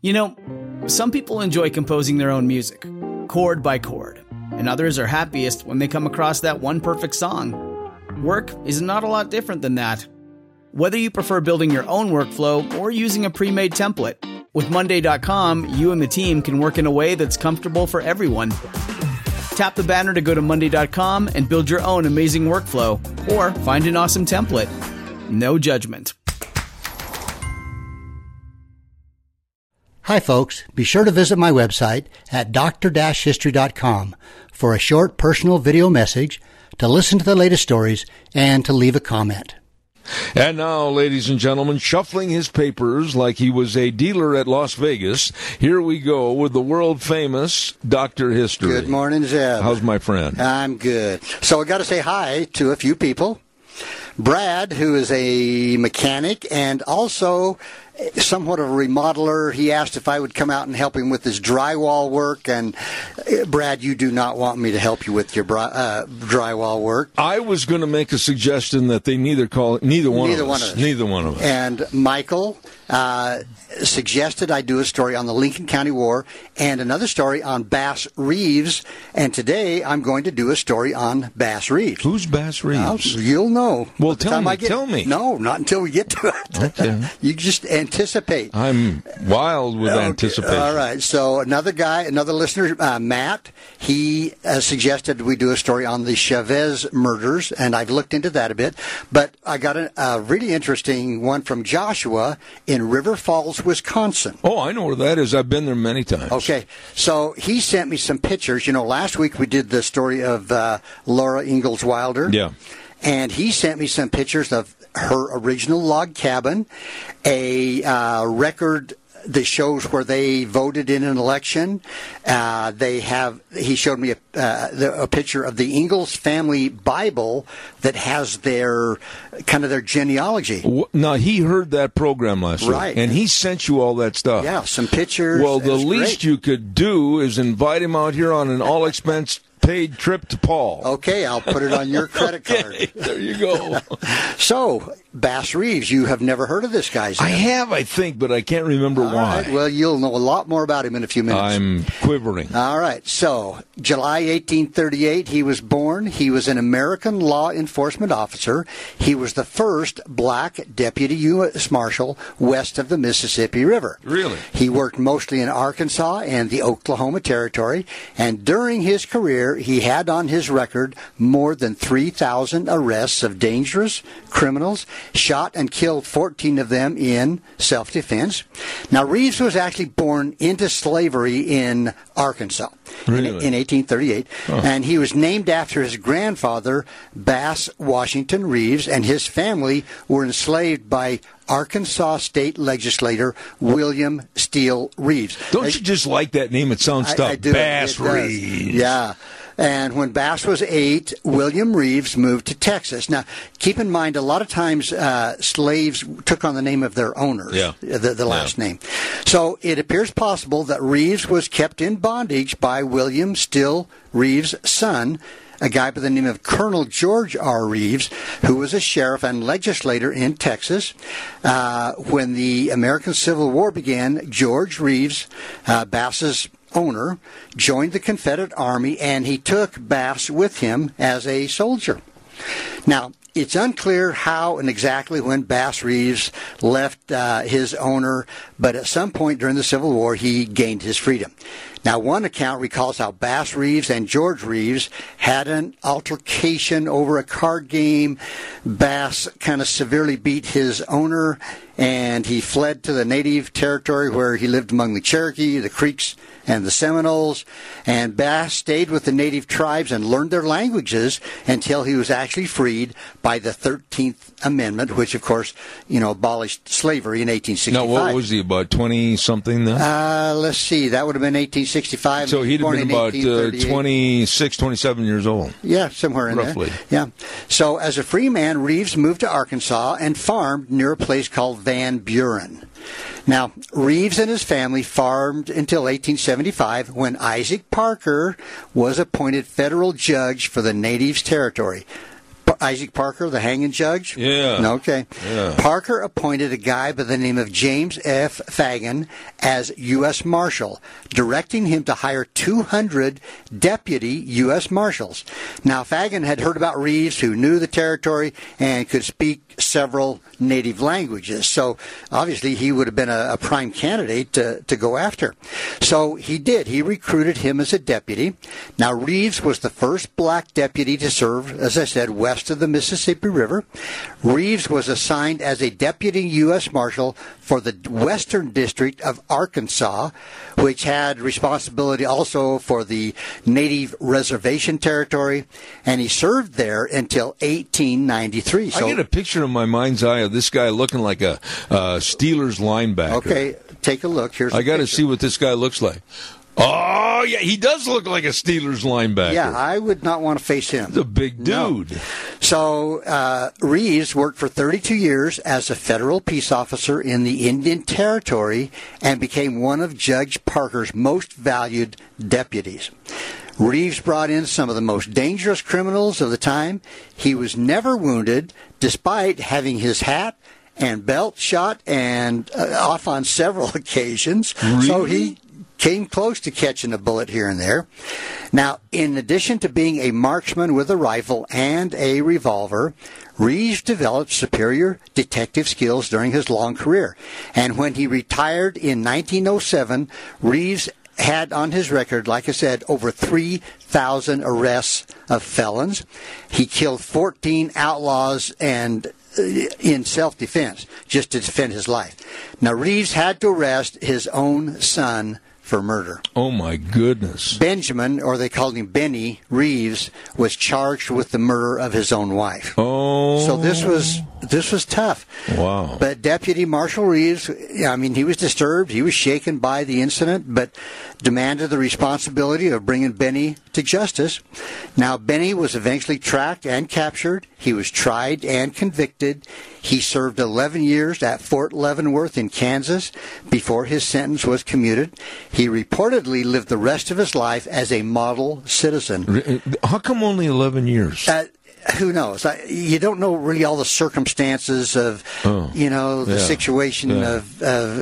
You know, some people enjoy composing their own music, chord by chord, and others are happiest when they come across that one perfect song. Work is not a lot different than that. Whether you prefer building your own workflow or using a pre-made template, with Monday.com, you and the team can work in a way that's comfortable for everyone. Tap the banner to go to Monday.com and build your own amazing workflow, or find an awesome template. No judgment. Hi folks, be sure to visit my website at dr-history.com for a short personal video message, to listen to the latest stories, and to leave a comment. And now, ladies and gentlemen, shuffling his papers like he was a dealer at Las Vegas, here we go with the world-famous Dr. History. Good morning, Zeb. How's my friend? I'm good. So I got to say hi to a few people. Brad, who is a mechanic and also somewhat of a remodeler, he asked if I would come out and help him with his drywall work. And Brad, you do not want me to help you with your drywall work. I was going to make a suggestion that they neither one of us. And Michael suggested I do a story on the Lincoln County War and another story on Bass Reeves. And today I'm going to do a story on Bass Reeves. Who's Bass Reeves? You'll know. Well, tell me. No, not until we get to it. Okay. You just anticipate. I'm wild with anticipation. All right. So another listener, Matt, he suggested we do a story on the Chavez murders, and I've looked into that a bit. But I got a really interesting one from Joshua in River Falls, Wisconsin. Oh, I know where that is. I've been there many times. Okay. So he sent me some pictures. You know, last week we did the story of Laura Ingalls Wilder. Yeah. And he sent me some pictures of her original log cabin, a record that shows where they voted in an election. He showed me a picture of the Ingalls family Bible that has their genealogy. Now, he heard that program last week, and he sent you all that stuff. Yeah, some pictures. Well, the least you could do is invite him out here on an all-expense paid trip to Paul. Okay, I'll put it on your credit card. There you go. So, Bass Reeves, you have never heard of this guy, I have, I think, but I can't remember why. Right, well, you'll know a lot more about him in a few minutes. I'm quivering. All right, so July 1838, he was born. He was an American law enforcement officer. He was the first black deputy U.S. Marshal west of the Mississippi River. Really? He worked mostly in Arkansas and the Oklahoma Territory, and during his career, he had on his record more than 3,000 arrests of dangerous criminals, shot and killed 14 of them in self-defense. Now, Reeves was actually born into slavery in Arkansas in 1838, and he was named after his grandfather, Bass Washington Reeves, and his family were enslaved by Arkansas state legislator William Steele Reeves. Don't you just like that name? It sounds tough. Bass Reeves. Yeah. And when Bass was 8, William Reeves moved to Texas. Now, keep in mind, a lot of times slaves took on the name of their owners, the last name. So it appears possible that Reeves was kept in bondage by William Steele Reeves' son, a guy by the name of Colonel George R. Reeves, who was a sheriff and legislator in Texas. When the American Civil War began, George Reeves, Bass's owner, joined the Confederate Army, and he took Bass with him as a soldier. Now, it's unclear how and exactly when Bass Reeves left his owner, but at some point during the Civil War, he gained his freedom. Now, one account recalls how Bass Reeves and George Reeves had an altercation over a card game. Bass kind of severely beat his owner, and he fled to the native territory where he lived among the Cherokee, the Creeks, and the Seminoles. And Bass stayed with the native tribes and learned their languages until he was actually freed by the 13th Amendment, which, of course, abolished slavery in 1865. Now, what was he, about 20-something then? Let's see. That would have been 1865. So he'd have been about 26, 27 years old. Yeah, somewhere in roughly. there. Yeah. So as a free man, Reeves moved to Arkansas and farmed near a place called Van Buren. Now, Reeves and his family farmed until 1875 when Isaac Parker was appointed federal judge for the Natives Territory. Isaac Parker, the hanging judge? Yeah. Okay. Yeah. Parker appointed a guy by the name of James F. Fagan as U.S. Marshal, directing him to hire 200 deputy U.S. Marshals. Now, Fagan had heard about Reeves, who knew the territory and could speak several native languages. So, obviously, he would have been a prime candidate to go after. So, he did. He recruited him as a deputy. Now, Reeves was the first black deputy to serve, as I said, west of the Mississippi River. Reeves was assigned as a deputy U.S. Marshal for the Western District of Arkansas, which had responsibility also for the Native Reservation Territory, and he served there until 1893. So, I get a picture in my mind's eye of this guy looking like a Steelers linebacker. Okay, take a look. I got to see what this guy looks like. Oh, yeah, he does look like a Steelers linebacker. Yeah, I would not want to face him. He's a big dude. No. So, Reeves worked for 32 years as a federal peace officer in the Indian Territory and became one of Judge Parker's most valued deputies. Reeves brought in some of the most dangerous criminals of the time. He was never wounded, despite having his hat and belt shot and off on several occasions. Really? So he came close to catching a bullet here and there. Now, in addition to being a marksman with a rifle and a revolver, Reeves developed superior detective skills during his long career. And when he retired in 1907, Reeves had on his record, like I said, over 3,000 arrests of felons. He killed 14 outlaws and in self-defense, just to defend his life. Now, Reeves had to arrest his own son for murder. Oh, my goodness. Benjamin, or they called him Benny Reeves, was charged with the murder of his own wife. Oh. So this was tough. Wow. But Deputy Marshal Reeves, I mean, he was disturbed. He was shaken by the incident, but demanded the responsibility of bringing Benny to justice. Now, Benny was eventually tracked and captured. He was tried and convicted. He served 11 years at Fort Leavenworth in Kansas before his sentence was commuted. He reportedly lived the rest of his life as a model citizen. How come only 11 years? Who knows? You don't know really all the circumstances of, the situation of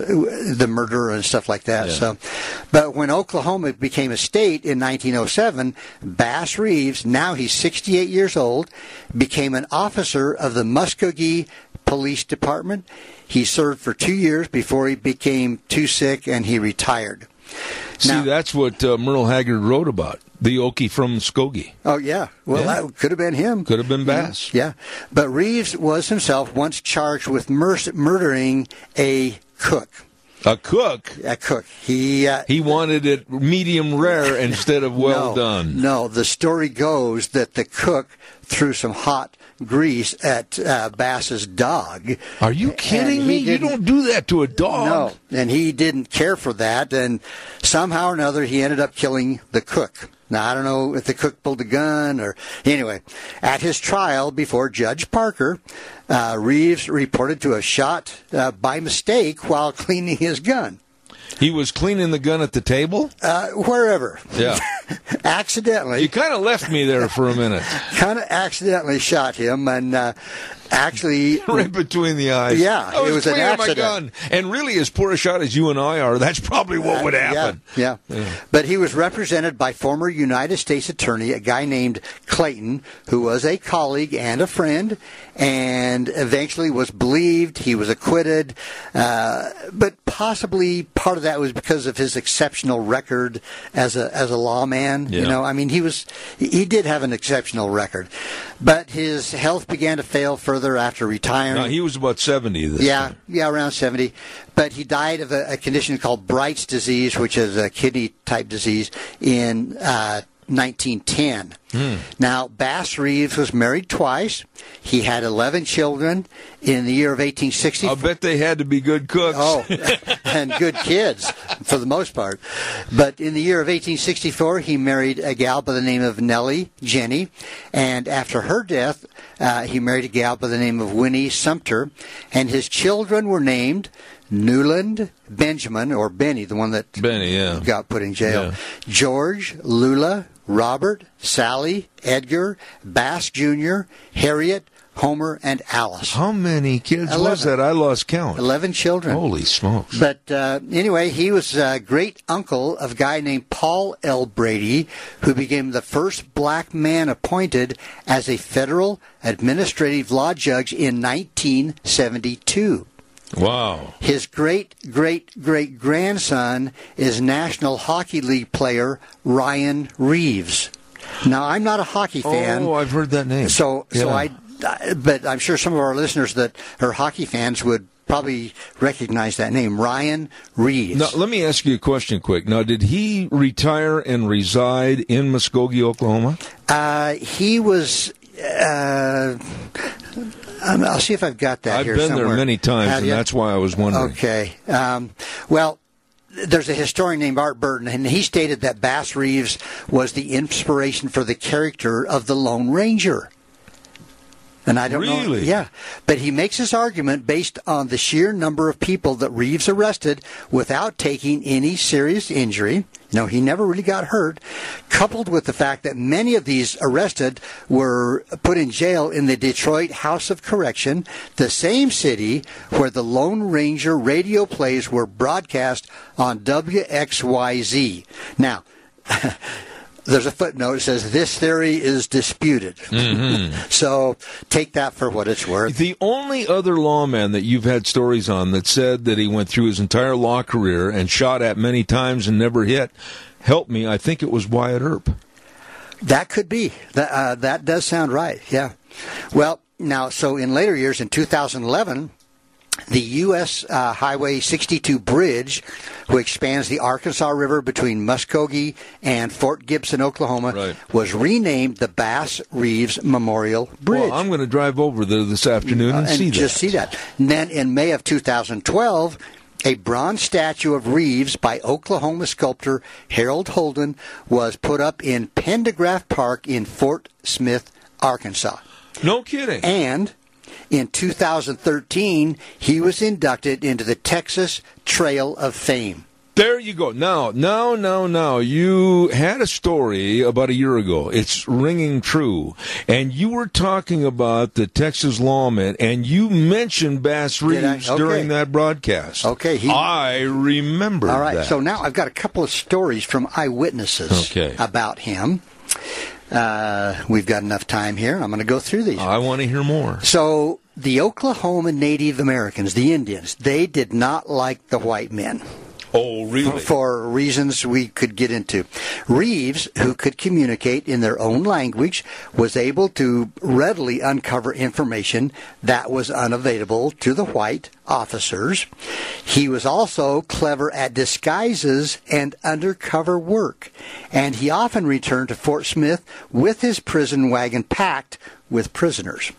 the murder and stuff like that. Yeah. So, but when Oklahoma became a state in 1907, Bass Reeves, now he's 68 years old, became an officer of the Muskogee Police Department. He served for 2 years before he became too sick and he retired. See, that's what Merle Haggard wrote about. The Okie from Muskogee. Oh, yeah. Well, that could have been him. Could have been Bass. Yeah. But Reeves was himself once charged with murdering a cook. A cook? A cook. He wanted it medium rare instead of well done. No, the story goes that the cook threw some hot grease at Bass's dog. Are you kidding me? You don't do that to a dog. No, and he didn't care for that, and somehow or another he ended up killing the cook. Now, I don't know if the cook pulled a gun or... Anyway, at his trial before Judge Parker, Reeves reported to have shot by mistake while cleaning his gun. He was cleaning the gun at the table? Wherever. Yeah. Accidentally. You kind of left me there for a minute. Kind of accidentally shot him, and actually... right between the eyes. Yeah, it was an accident. My gun. And really, as poor a shot as you and I are, that's probably what would happen. Yeah. But he was represented by former United States Attorney, a guy named Clayton, who was a colleague and a friend, and eventually was believed. He was acquitted, but possibly part of that was because of his exceptional record as a lawman. Yeah. You know, I mean, he did have an exceptional record, but his health began to fail further after retiring. No, he was about 70 this time. Yeah, around 70. But he died of a condition called Bright's disease, which is a kidney-type disease, in 1910. Now, Bass Reeves was married twice. He had 11 children in the year of 1860. I'll bet they had to be good cooks. Oh, and good kids, for the most part. But in the year of 1864, he married a gal by the name of Nellie Jenny. And after her death, he married a gal by the name of Winnie Sumter. And his children were named Newland Benjamin, or Benny, the one that Benny, got put in jail. Yeah. George, Lula, Robert, Sally, Edgar, Bass Jr., Harriet, Homer, and Alice. How many kids 11. Was that? I lost count. 11 children. Holy smokes. But anyway, he was a great uncle of a guy named Paul L. Brady, who became the first black man appointed as a federal administrative law judge in 1972. Wow. His great-great-great-grandson is National Hockey League player Ryan Reeves. Now, I'm not a hockey fan. Oh, I've heard that name. But I'm sure some of our listeners that are hockey fans would probably recognize that name, Ryan Reeves. Now, let me ask you a question quick. Now, did he retire and reside in Muskogee, Oklahoma? He was... I'll see if I've got that here somewhere. I've been there many times, and that's why I was wondering. Okay. Well, there's a historian named Art Burton, and he stated that Bass Reeves was the inspiration for the character of the Lone Ranger. And I don't know. Yeah. But he makes his argument based on the sheer number of people that Reeves arrested without taking any serious injury. No, he never really got hurt, coupled with the fact that many of these arrested were put in jail in the Detroit House of Correction, the same city where the Lone Ranger radio plays were broadcast on WXYZ. Now, there's a footnote that says this theory is disputed. Mm-hmm. So take that for what it's worth. The only other lawman that you've had stories on that said that he went through his entire law career and shot at many times and never hit, help me, I think it was Wyatt Earp. That could be. That does sound right, yeah. Well, now, so in later years, in 2011... the U.S. Highway 62 bridge, which spans the Arkansas River between Muskogee and Fort Gibson, Oklahoma, was renamed the Bass Reeves Memorial Bridge. Well, I'm going to drive over there this afternoon and see that. Just see that. And then in May of 2012, a bronze statue of Reeves by Oklahoma sculptor Harold Holden was put up in Pendergraft Park in Fort Smith, Arkansas. No kidding. And in 2013, he was inducted into the Texas Trail of Fame. There you go. Now. You had a story about a year ago. It's ringing true. And you were talking about the Texas lawman, and you mentioned Bass Reeves during that broadcast. Okay. I remember that. All right. So now I've got a couple of stories from eyewitnesses about him. We've got enough time here. I'm going to go through these. I want to hear more. So the Oklahoma Native Americans, the Indians, they did not like the white men. Oh, really? For reasons we could get into. Reeves, who could communicate in their own language, was able to readily uncover information that was unavailable to the white officers. He was also clever at disguises and undercover work, and he often returned to Fort Smith with his prison wagon packed with prisoners.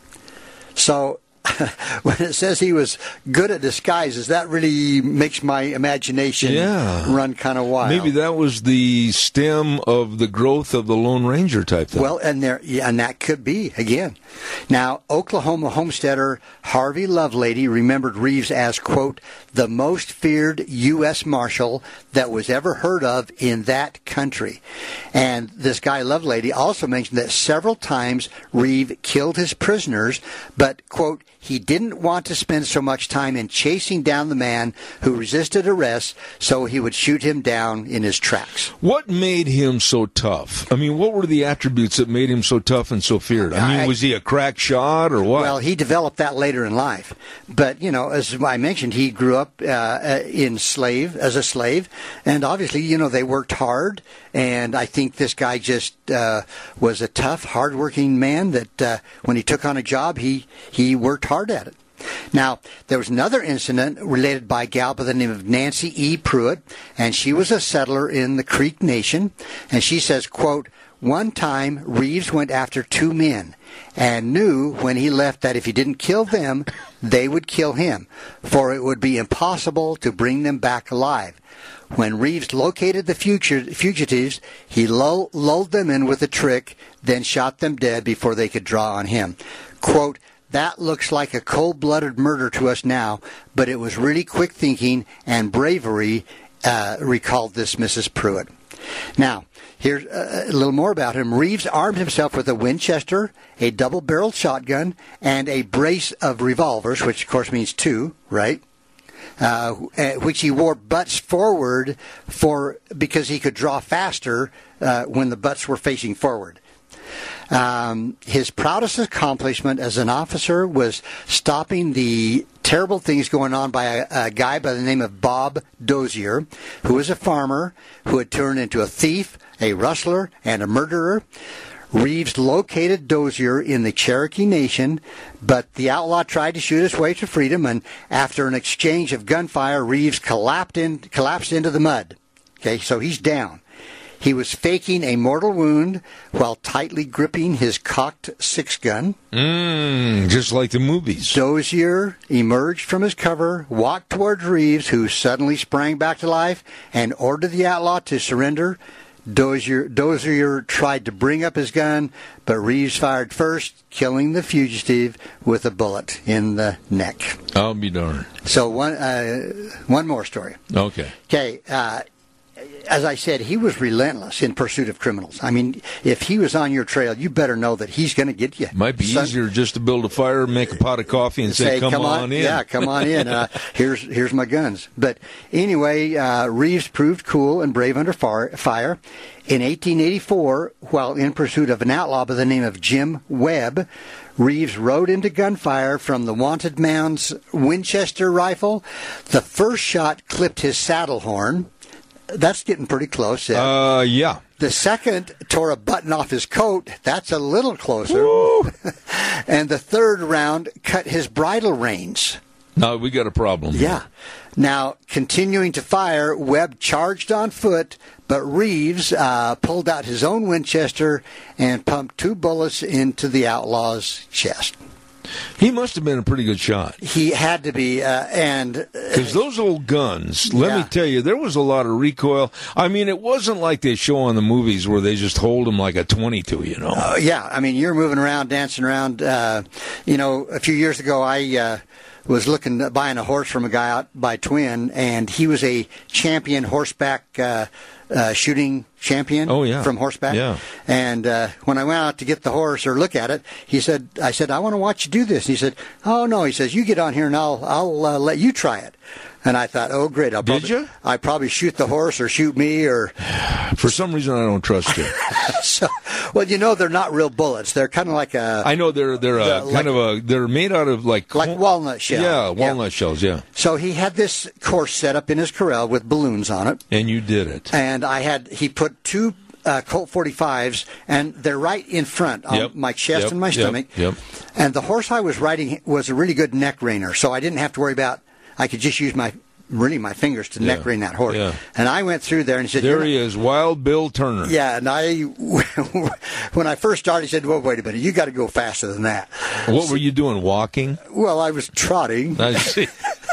So when it says he was good at disguises, that really makes my imagination run kind of wild. Maybe that was the stem of the growth of the Lone Ranger type thing. Well, and that could be, again. Now, Oklahoma homesteader Harvey Lovelady remembered Reeves as, quote, the most feared U.S. Marshal that was ever heard of in that country. And this guy Lovelady also mentioned that several times Reeves killed his prisoners, but, quote, he didn't want to spend so much time in chasing down the man who resisted arrest, so he would shoot him down in his tracks. What made him so tough? I mean, what were the attributes that made him so tough and so feared? I mean, was he a crack shot or what? Well, he developed that later in life. But, as I mentioned, he grew up as a slave, and obviously, they worked hard, and I think this guy just was a tough, hard-working man that when he took on a job, he worked hard at it. Now, there was another incident related by a gal by the name of Nancy E. Pruitt, and she was a settler in the Creek Nation, and she says, quote, one time Reeves went after two men and knew when he left that if he didn't kill them, they would kill him, for it would be impossible to bring them back alive. When Reeves located the fugitives, he lulled them in with a trick, then shot them dead before they could draw on him. Quote, that looks like a cold-blooded murder to us now, but it was really quick thinking and bravery recalled this Mrs. Pruitt. Now, here's a little more about him. Reeves armed himself with a Winchester, a double-barreled shotgun, and a brace of revolvers, which, of course, means two, right? Which he wore butts forward because he could draw faster when the butts were facing forward. His proudest accomplishment as an officer was stopping the terrible things going on by a guy by the name of Bob Dozier, who was a farmer who had turned into a thief, a rustler, and a murderer. Reeves located Dozier in the Cherokee Nation, but the outlaw tried to shoot his way to freedom, and after an exchange of gunfire, Reeves collapsed into the mud. Okay, so he's down. He was faking a mortal wound while tightly gripping his cocked six-gun. Just like the movies. Dozier emerged from his cover, walked towards Reeves, who suddenly sprang back to life, and ordered the outlaw to surrender. Dozier tried to bring up his gun, but Reeves fired first, killing the fugitive with a bullet in the neck. I'll be darned. So one more story. Okay. Okay. As I said, he was relentless in pursuit of criminals. I mean, if he was on your trail, you better know that he's going to get you. Might be easier just to build a fire, make a pot of coffee, and say, come on in. Yeah, come on in. Here's my guns. But anyway, Reeves proved cool and brave under fire. In 1884, while in pursuit of an outlaw by the name of Jim Webb, Reeves rode into gunfire from the wanted man's Winchester rifle. The first shot clipped his saddle horn. That's getting pretty close. Yeah. The second tore a button off his coat. That's a little closer. And the third round cut his bridle reins. No, we got a problem. Yeah. Now, continuing to fire, Webb charged on foot, but Reeves pulled out his own Winchester and pumped 2 bullets into the outlaw's chest. He must have been a pretty good shot. He had to be, because those old guns, let me tell you, there was a lot of recoil. I mean, it wasn't like they show on the movies where they just hold them like a 22, you know. Yeah, I mean, you're moving around, dancing around. You know, a few years ago, I was buying a horse from a guy out by Twin, and he was a champion horseback shooting champion from horseback. Yeah. And when I went out to get the horse or look at it, I said, I want to watch you do this. And he said, oh, no. He says, you get on here and I'll let you try it. And I thought, oh, great. I probably shoot the horse or shoot me or... For some reason, I don't trust you. Well, you know, they're not real bullets. They're kind of like a... I know they're made out of like walnut shell. Yeah, walnut shells, yeah. So he had this course set up in his corral with balloons on it. And you did it. And he put 2 Colt 45s, and they're right in front on my chest and my stomach. Yep. And the horse I was riding was a really good neck reiner, so I didn't have to worry about... I could just use my fingers to neck rein that horse. Yeah. And I went through there and he said... There he is, Wild Bill Turner. Yeah, and when I first started, he said, well, wait a minute, you got to go faster than that. What were you doing, walking? Well, I was trotting. I see.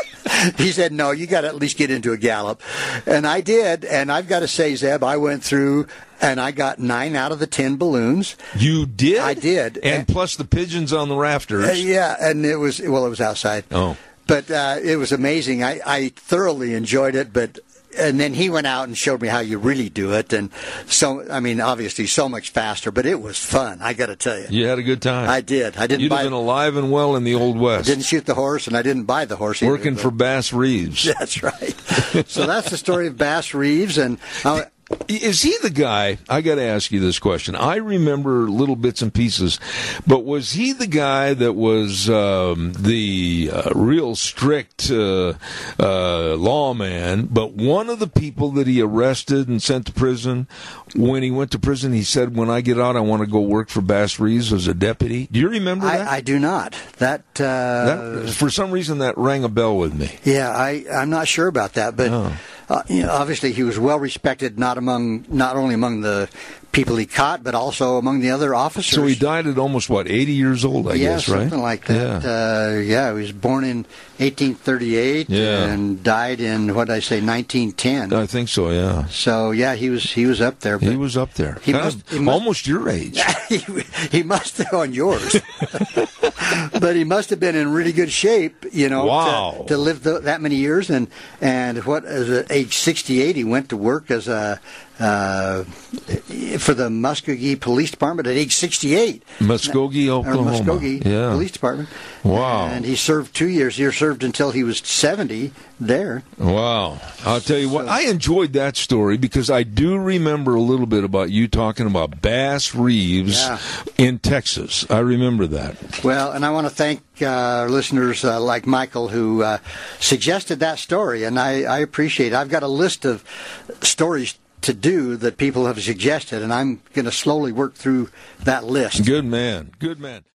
He said, no, you got to at least get into a gallop. And I did, and I've got to say, Zeb, I went through... And I got 9 out of the 10 balloons. You did? I did. And plus the pigeons on the rafters. Yeah, and it was outside. Oh. But it was amazing. I thoroughly enjoyed it. And then he went out and showed me how you really do it. And so, I mean, obviously so much faster, but it was fun, I got to tell you. You had a good time. I did. You'd have been alive and well in the Old West. I didn't shoot the horse, and I didn't buy the horse either. Working for Bass Reeves. That's right. So that's the story of Bass Reeves. And... Is he the guy? I got to ask you this question. I remember little bits and pieces, but was he the guy that was the real strict lawman? But one of the people that he arrested and sent to prison, when he went to prison, he said, "When I get out, I want to go work for Bass Reeves as a deputy." Do you remember that? I do not. That for some reason that rang a bell with me. Yeah, I'm not sure about that, but. You know, obviously, he was well respected not only among the people he caught, but also among the other officers. So he died at almost, 80 years old, I guess, right? Something like that. He was born in 1838 and died in, 1910? I think so, yeah. So, he was up there. He was up there. He must almost your age. he must have on yours. But he must have been in really good shape, wow. to live that many years. And at age 68, he went to work as for the Muskogee Police Department at age 68. Muskogee, Oklahoma. Muskogee Police Department. Wow. And he served 2 years. He served until he was 70 there. Wow. I'll tell you what, I enjoyed that story because I do remember a little bit about you talking about Bass Reeves in Texas. I remember that. Well, and I want to thank listeners like Michael who suggested that story, and I appreciate it. I've got a list of stories to do that people have suggested, and I'm going to slowly work through that list. Good man. Good man.